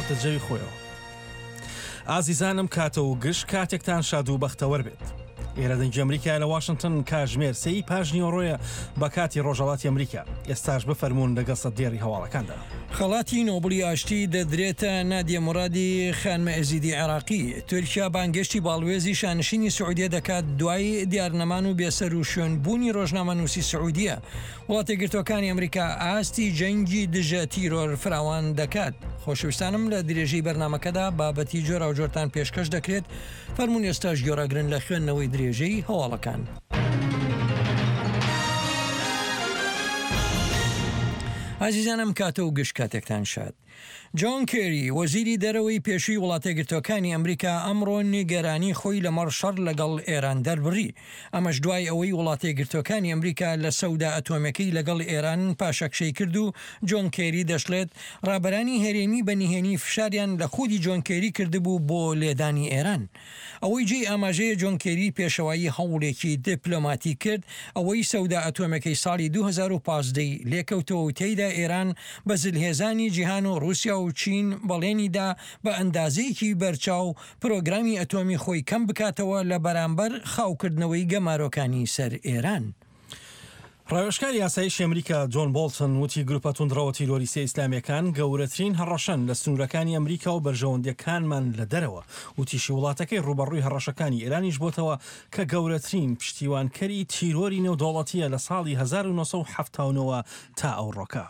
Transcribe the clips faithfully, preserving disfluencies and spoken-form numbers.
کەوتە جەوی خۆیەوە. ئازیزانم کاتە و گشت کاتێکتان شاد و بەختەوەر بێت. ئێرە دەنگی ئەمریکا لە واشنگتن کاتژمێر سێی پاش نیوەڕۆیە بە کاتی ڕۆژهەڵاتی ئەمریکا. ئێستاش بفەرمونون لەگەڵ سەدێڕی هەواڵەکاندا. خەڵاتی نۆبلی ئاشتی دەدرێتە نادیە مورادی خانمە ئەزیدی عێراقی. تورکیا بانگشتی باڵوێزی شانشینی سعودیە دەکات دوای دیارنەمان و بێسەر و شوێنبوونی ڕۆژنامەنووسی سعودیە. وڵاتە گرتوەکانی ئەمریکا ئاستی جەنگی دژە تیرۆر فراوان دەکات. خۆشەویستانم لە درێژەی بەرنامەکەدا بابەتی جۆرا و جۆرتان پێشکەش دەکرێت. فەرموون ئێستاش گۆڕاگرن لە خوێندنەوەی درێژەی هەواڵەکان. عزیزانم کاتە و گشت کاتێکتان شاد. جۆن کێری وەزیری دەرەوەی پێشووی وڵاتە گرتوەکانی ئەمریکا ئەمڕۆ نیگەرانی خۆی لەمەڕ شەڕ لەگەڵ ئێران دەربڕی. ئەمەش دوای ئەوەی وڵاتە گرتوەکانی ئەمریکا لە سەودا ئەتۆمەکەی لەگەڵ ئێران پاشەکشەی کرد و جۆن کێری دەشڵێت ڕابەرانی هەرێمی بەنیهێنی فشاریان لە خودی جۆن کێری کردبوو بۆ لێدانی ئێران. ئەوەی جێی ئاماژەیە جۆن کێری پێشەوایی هەوڵێکی دیپلۆماتی کرد ئەوەی سەودا ئەتۆمەکەی ساڵی دوو هەزار و پانزدە لێکەوتەوە و تێیدا ئێران بە زلهێزانی جیهان و رووسیا و چین بەڵێنیدا بە ئەندازەیەکی بەرچاو پرۆگرامی ئەتۆمی خۆی کەم بکاتەوە لە بەرامبەر خاوکردنەوەی گەمارۆکانی سەر ئێران. ڕاوێژکاری یاساییی ئەمریکا جۆن بۆڵتن وتی گروپە توندڕەوە تیرۆریسە ئیسلامیەکان گەورەترین هەڕەشەن لە سنوورەکانی ئەمریکا و بەرژەوەندەکانمان لە دەرەوە. وتیشی وڵاتەکەی ڕوبەڕووی هەڕەشەکانی ئێرانیش بۆتەوە کە گەورەترین پشتیوانکەری تیرۆری نێودوڵەتیە لە ساڵی هەزار و نۆسەد و حەڤدە و نۆ تا ئەوڕۆکە.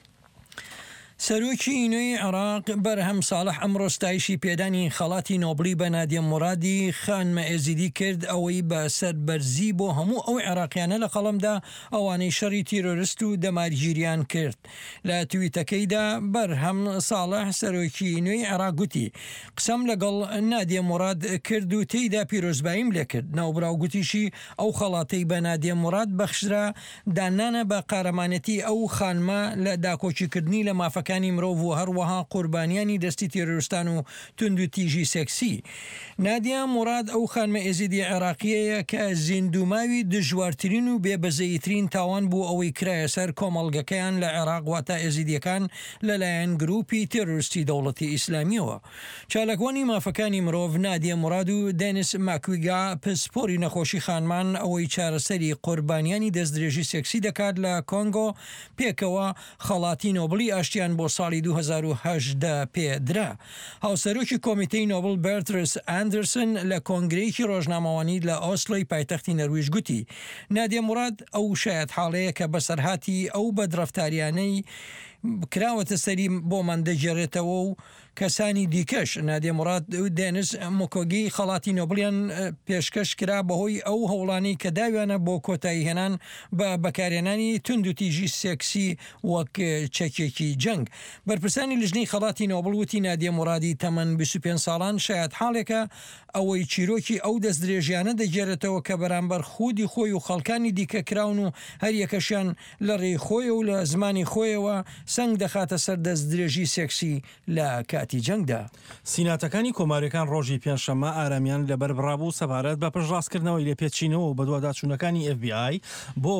سەرۆکی ئینۆی عێراق بەرهەم ساڵح ئەمڕۆ ستایشی پێدانی خەڵاتی نۆبلی بە نادیە مورادی خانمە ئێزیدی کرد ئەوەی بە سەربەرزی بۆ هەموو ئەو عێراقیانە لە قەڵەمدا ئەوانەی شەڕی تیرۆریست و دەمارگیریان کرد. لە تویتەکەیدا بەرهەم ساڵح سەرۆکی ئینۆی عێراق گوتی قسەم لەگەڵ نادیە موراد کرد و تێیدا پیرۆزباییم لێ کرد. ناوبراو گوتیشی ئەو خەڵاتەی بە نادیە موراد بەخشرا دانانە بە قارەمانەتی ئەو خانمە لە داکۆچیکردنی لە مافەکە کانی مرۆڤ و هەروەها قوربانیانی دەستی تێرۆریستان و تند و تیژی سێکسی. نادیە موراد ئەو خانمە ئێزیدی عێراقیەیە کە زیندوماوی دژوارترین و بێبەزەیترین تاوان بوو ئەوەی کرایە سەر کۆمەڵگەکەیان لە عێراق واتە ئێزیدیەکان لەلایەن گروپی تێرۆریستی دەوڵەتی ئیسلامیەوە. چالاکوانی مافەکانی مرۆڤ نادیە موراد و دێنیس ماکویگا پسپۆری نەخۆشی خانمان ئەوەی چارەسەری قوربانیانی دەستدرێژی سێکسی دەکات لە کۆنگۆ پێکەوە خەڵاتی نۆبلی ئاشتیان بۆ ساڵی دوو هەزار و هەژدە پێدرا. هاوسەرۆکی کۆمیتەی نۆبل بەرترس ئاندرسن لە کۆنگرەیەکی ڕۆژنامەوانی لە ئۆسلۆی پایتەختی نەرویژ گوتی نادیە موراد ئەو شایەت حاڵەیە کە بەسەرهاتی ئەو بەدرەفتاریانەی کراوەتە سەری بۆمان دەگێڕێتەوە و کەسانی دیکەش. نادیە موراد و دێنس مۆکۆگی خەڵاتی نۆبلیان پێشکەش کرا بەهۆی ئەو هەوڵانی کە داویانە بۆ کۆتایی هێنان بە بەکارهێنانی تند و تیژی سێکسی وەک چەکێکی جەنگ. بەرپرسانی لژنەی خەڵاتی نۆبل وتی نادیە مورادی تەمەن بیست و پێنج ساڵان شایەت حاڵێکە ئەوەی چیرۆکی ئەو دەست درێژیانە دەگێرێتەوە کە بەرامبەر خودی خۆی و خەڵکانی دیکە کراون و هەر یەکەشیان لە ڕێی خۆی و لە زمانی خۆیەوە سنگ دەخاتە سەر دەست درێژی سێکسی لە کاتی جەنگدا. سیناتەکانی کۆماریەکان ڕۆژی پێنجشەممە ئارامیان لەبەر بڕابوو سەبارەت بە پشتڕاستکردنەوەی لێ پێچینەوە و بە دوواداچوونەکانی ئێف بی ئای بۆ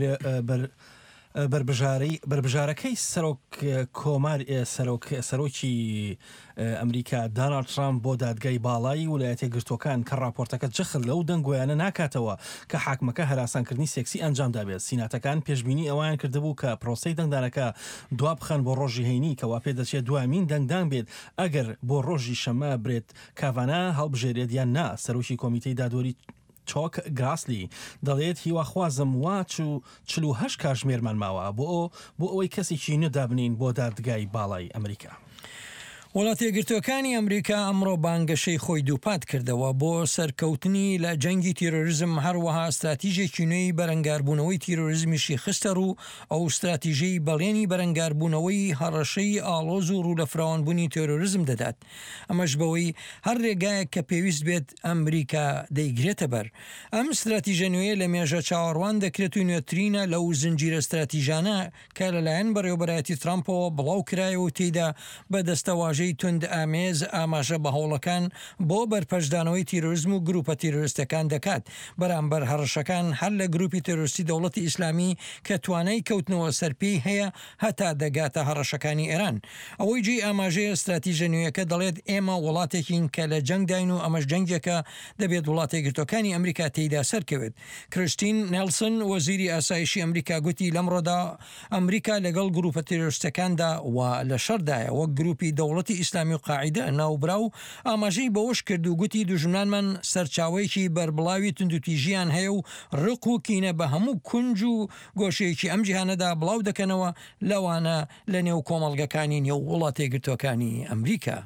بربژارەکەی سەرۆک کۆمار سەرۆکی ئەمریکا دانالد ترامپ بۆ دادگای باڵای ویلایەتە گرتوەکان کە راپۆرتەکە جەخت لەو دەنگۆیانە ناکاتەوە کە حاکمەکە هەراسانکردنی سێکسی ئەنجام دابێت. سیناتەکان پێشبینی ئەویان کردبوو کە پرۆسەی دەنگدانەکە دوا بخەن بۆ ڕۆژی هەینی کەوا پێ دەچێت دوامین دەنگدان بێت ئەگەر بۆ ڕۆژی شەمە برێت کاڤانە هەڵبژێرێت یان نا. سەرۆکی کۆمیتەی دادوەری چۆک گراسلی دەڵێت هیواخوازم وا چل و هەشت کاتژمێرمان ماوە بۆ بۆ ئەوەی کەسێکی نەدابنین بۆ دادگای باڵای ئەمریکا. وڵاتە یەکگرتووەکانی ئەمریکا ئەمڕۆ بانگەشەی خۆی دووپات کردەوە بۆ سەرکەوتنی لە جەنگی تیرۆریزم هەروەها استراتیژێکی نوێی بەرەنگاربوونەوەی تیرۆریزمیشی خستە ڕوو ئەو استراتیژەی بەڵێنی بەرەنگاربوونەوەی هەڕەشەی ئاڵۆز و ڕوو لە فراوانبوونی تیرۆریزم دەدات. ئەمەش بەوەی هەر ڕێگایەک کە پێویست بێت ئەمریکا دەیگرێتە بەر. ئەم استراتیژە نوێ لە مێژە چاوەڕوان دەکرێت و نوێترینە لەو زنجیرە استراتیژانە کە لەلایەن بەڕێوەبەرایەتی ترامپەوە بڵاو کرایەوە و تێیدا بە دەستەواژەی ئاماژەی تند ئامێز ئاماژە بە هەوڵەکان بۆ بەرپەشدانەوەی تیرۆریزم و گروپە تیرۆریستەکان دەکات بەرامبەر هەڕەشەکان هەر لە گروپی تیرۆریستی دەوڵەتی ئیسلامی کە توانای کەوتنەوە سەرپێی هەیە هەتا دەگاتە هەڕەشەکانی ئێران. ئەوەی جێ ئاماژەیە استراتیژە نوێیەکە دەڵێت ئێمە وڵاتێکین کە لە جەنگداین و ئەمەش جەنگێکە دەبێت وڵاتی یەکگرتووەکانی ئەمریکا تێیدا سەرکەوێت. کریستین نێلسن وەزیری ئاسایشی ئەمریکا گوتی لەمڕۆدا ئەمریکا لەگەڵ گروپە تیرۆریستەکاندا و لە شەردایە وەک گروپی دەوڵەتی ئیسلامی و قاعیدە ناوبرا و ئاماژەی بەوەش کرد و گوتی دوژمنانمان سەرچاوەیەکی بربڵاوی تندوتیژیان هەیە و ڕق و کینە بە هەموو کونج و گۆشەیەکی ئەم جیهانەدا بڵاو دەکەنەوە لەوانە لە نێو کۆمەڵگەکانی نێو وڵاتی یەکگرتووەکانی ئەمریکا.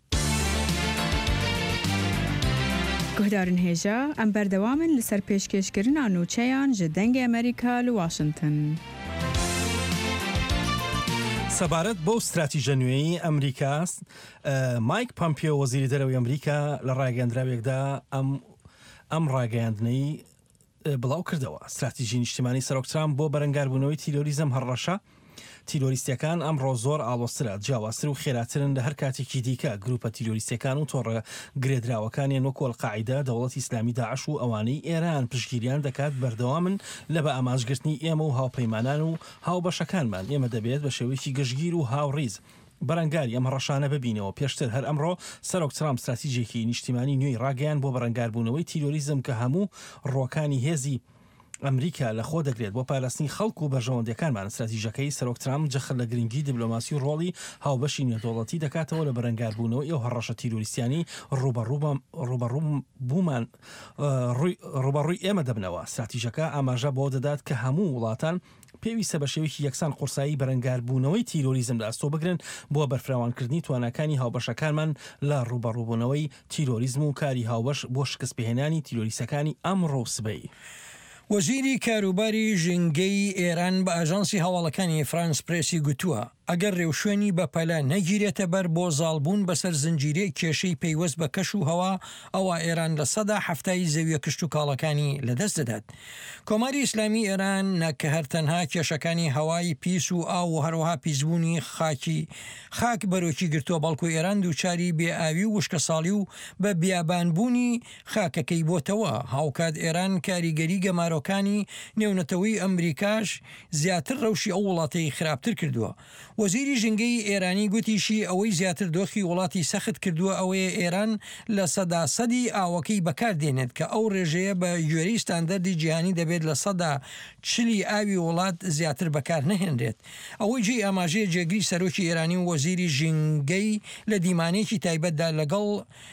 گهدارن هێژە ئەم بەردەوامن لەسەر پێشکەشکردنا نوچەیان ji dengê ئەمریکا لە واشنگتن. سەبارەت بۆ استراتیژە نوێی ئەمریکا مایک پۆمپیۆ وەزیری دەرەوەی ئەمریکا لە ڕاگەیاندراوێکدا ئەم ئەم ڕاگەیاندنەی بڵاو کردەوە. استراتیژی نیشتیمانی سەرۆک ترامپ بۆ بەرەنگاربوونەوەی تیرۆریزم هەڕەشە تیرۆریستەکان ئەم ڕۆزۆر ئاڵۆسترە جیاوازتر و خێراترن لە هەر کاتێکی دیکە گروپە تیرۆریستەکان و تۆڕە گرێدراوەکانیان وەکو ئەڵقاعیدە دەوڵەتی ئیسلامی داعش و ئەوانەی ئێران پشگیریان دەکات بەردەوامن لە بە ئاماژگرتنی ئێمە و هاوپەیمانان و هاوبەشەکانمان. ئێمە دەبێت بە شێوەیەکی گەشتگیر و هاوڕیز بەرەنگاری ئەم ڕەشانە ببینەوە. پێشتر هەر ئەمڕۆ سەرۆک ترامپ استراتیژێکی نیشتیمانی نوێی ڕاگەیان بۆ بەرەنگاربوونەوەی تیرۆریزم کە هەموو ڕۆکانی هێزی ئەمریکا لە خۆ دەگرێت بۆ پاراستنی خەڵک و بەژەوەندەکانمان. استراتیژەکەی سەرۆک ترامپ جەخت لە گرنگی دیبلۆماسی و ڕۆڵی هاوبەشی نێودەوڵەتی دەکاتەوە لە بەرەنگاربوونەوە ئەو هەڕەشە تیرۆریستیانی ڕوبەڕووبوومان ڕوبەڕووی ئێمە دەبنەوە. استراتیژەکە ئاماژە بۆ دەدات کە هەموو وڵاتان پێویستە بە شێوەیەکی یەکسان قورسایی بەرەنگاربوونەوەی تیرۆریزم ئاستۆ بگرن بۆ بەرفراوانکردنی تواناکانی هاوبەشەکانمان لە ڕوبەڕووبوونەوەی تیرۆریزم و کاری هاوبەش بۆ شکستبهێنانی تیرۆریستەکانی ئەمڕۆ سبەی. وەزیری کاروباری ژینگەی ئێران بە ئاژانسی هەواڵەکانی فرانس پرێسی گوتووە ئەگەر ڕێوشێنی بەپەلە نەگیرێتە بەر بۆ زاڵبوون بەسەر زنجیرەی کێشەی پەیوەست بە کەش و هەوا ئەوە ئێران لە سەدا هەفتای زەویە کشت و کاڵەکانی لەدەست دەدات. کۆماری ئیسلامی ئێران نەکە هەرتەنها کێشەکانی هەوای پیس و ئاو و هەروەها پیسبوونی خاکی خاک بەرۆکی گرتووە بەڵکو ئێران دووچاری بێئاوی و وشکە ساڵی و بە بیابانبوونی خاکەکەی بۆتەوە. هاوکات ئێران کاریگەری گەمارۆکانی نێونەتەوەی ئەمریکاش زیاتر ڕەوشی ئەو وڵاتەی خراپتر کردووە. وەزیری ژینگەی ئێرانی گوتیشی ئەوەی زیاتر دۆخی وڵاتی سەخت کردووە ئەوەیە ئێران لە سەدا سەدی ئاوەکەی بەکاردێنێت کە ئەو ڕێژەیە بە گوێرەی ستاندەردی جیهانی دەبێت لە سەدا چلی ئاوی وڵات زیاتر بەکار نەهێنرێت. ئەوەی جێ ئاماژەیە جێگری سەرۆکی ئێرانی و وەزیری ژینگەی لە دیمانێکی تایبەتدا لەگەڵ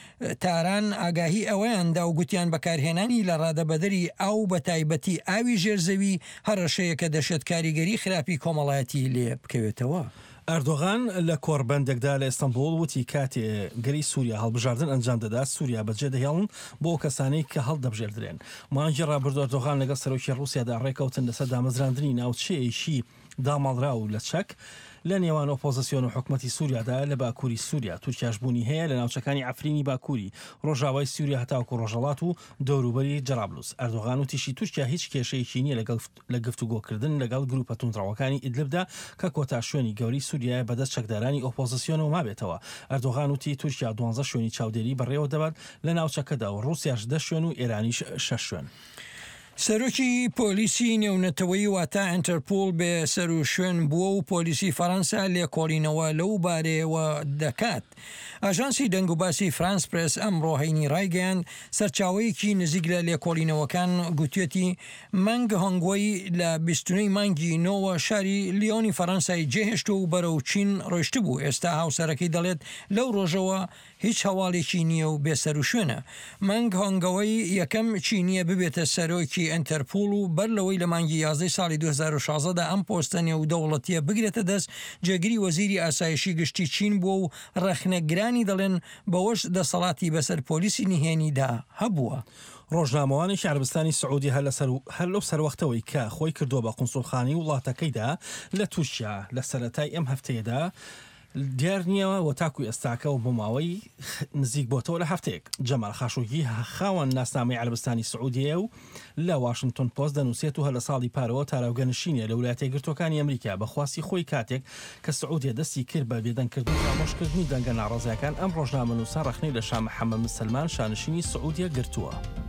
تاران ئاگاهی ئەوەیاندا و گوتیان بەکارهێنانی لە ڕادەبەدەری ئاو بە تایبەتی ئاوی ژێرزەوی هەڕەشەیە کە دەشێت کاریگەری خراپی کۆمەڵایەتی لێ بکەوێتەوە. ئەردۆغان لە کۆربەندێکدا لە ئێستەمبول وتی کاتێ گەری سووریا هەڵبژاردن ئەنجام دەدات سووریا بەجێ دەهێڵن بۆ کەسانەی کە هەڵدەبژێردرێن. مانگی ڕابردوو ئەردۆغان لەگەڵ سەرۆکی ڕووسیادا ڕێکەوتن لەسەر دامەزراندنی ناوچەیەکی دامەڵرا و لە چەک لە نێوان ئۆپۆزیسیۆن و حکومەتی سووریادا لە باکووری سووریا. تورکیاشبوونی هەیە لە ناوچەکانی عفرینی باکووری ڕۆژاوای سووریا هەتاوکو ڕۆژەڵات و دەوروبەری جەرابلوس. ئەردۆغان و تیشی تورکیا هیچ کێشەیەکی نییە لە گفتوگۆکردن لەگەڵ گروپە توندڕەوەکانی ئیدلبدا کە کۆتا شوێنی گەوری سووریای بەدەست چەکدارانی ئۆپۆزیسیۆنەوە مابێتەوە. ئەردۆغان وتی تورکیا دوانزە شوێنی چاودێری بەڕێوە دەبات لە ناوچەکەدا و ڕووسیاش دە شوێن و ئێرانیش شەش شوێن. سەرۆکی پۆلیسی نێونەتەوەی واتە ئەنتەرپۆل بێ سەر و شوێن بووە و پۆلیسی فەڕەنسا لێکۆڵینەوە لەو بارەیەوە دەکات. ئاژانسی دەنگ و باسی فرانس پرس ئەمڕۆ هەینی ڕایگەیاند سەرچاوەیەکی نزیک لە لێکۆڵینەوەکان گوتوێتی مانگ هەنگۆی لە بیستونەی مانگی نۆوە شاری لیۆنی فەڕەنسای جێهێشت و بەرەو چین ڕۆیشت بوو. ئێستا هاوسەرەکەی دەڵێت لەو ڕۆژەوە هیچ هەواڵێکی نییە و بێسەر و شوێنە. مانگ هەنگەوەی یەکەم چینیە ببێتە سەرۆکی ئەنتەرپۆل و بەر لەوەی لە مانگی یازدەی ساڵی دوو هەزار و شازدە ئەم پۆستە نێودەوڵەتیە بگرێتە دەست جێگیری وەزیری ئاسایشی گشتی چین بووە و ڕەخنەگرانی دەڵێن بەوەش دەسەڵاتی بەسەر پۆلیسی نهێنیدا هەبووە. ڕۆژنامەوانی عەربستانی سعودی هەر لەو سەروەختەوەی کە خۆی کردووە بە قونسوڵخانەی وڵاتەکەیدا لە تورکیا لە سەرەتای ئەم هەفتەیەدا دیار نییەوە و تاکوی ئێستاکە و بۆ ماوەی نزیک بۆتەوە لە هەفتەیەک. جەمال خاشوگی خاوەن ناسنامەی عەرەبستانی سعودیە و لە واشنگتن پۆست دەنووسێت و هە لە ساڵی پارەوە تاراوگەنشینە لە ویلایەتە یەکگرتووەکانی ئەمریکا بەخواستی خۆی کاتێک کە سعودیە دەستی کرد بە بێدەنگکردن و خامۆشکردنی دەنگە ناڕازیەکان ئەم ڕۆژنامەنووسە ڕەخنەی لە شاه محەممەد سلمان شانشینی سعودیە گرتووە.